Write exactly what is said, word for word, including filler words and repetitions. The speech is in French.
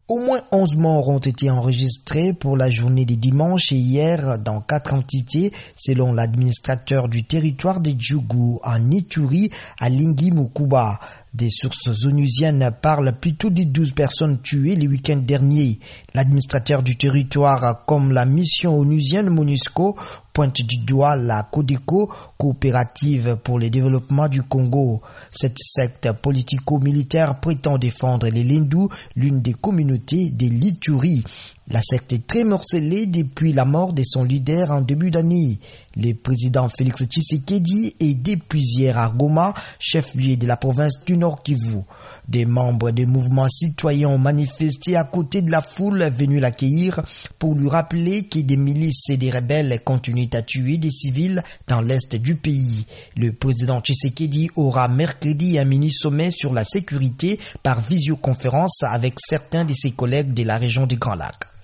Au moins onze morts ont été enregistrés pour la journée de dimanche et hier dans quatre entités, selon l'administrateur du territoire de Djougou, en Ituri, à Lingui-Mukuba. Des sources onusiennes parlent plutôt de douze personnes tuées le week-end dernier. L'administrateur du territoire, comme la mission onusienne MONUSCO, pointe du doigt la CODECO, coopérative pour le développement du Congo. Cette secte politico-militaire prétend défendre les Lindous, l'une des communautés de l'Ituri. La secte est très morcelée depuis la mort de son leader en début d'année. Le président Félix Tshisekedi est depuis hier à Goma, chef-lieu de la province du Nord Kivu. Des membres des mouvements citoyens ont manifesté à côté de la foule venue l'accueillir pour lui rappeler que des milices et des rebelles continuent à tuer des civils dans l'est du pays. Le président Tshisekedi aura mercredi un mini-sommet sur la sécurité par visioconférence avec certains de ses collègues de la région du Grand Lac.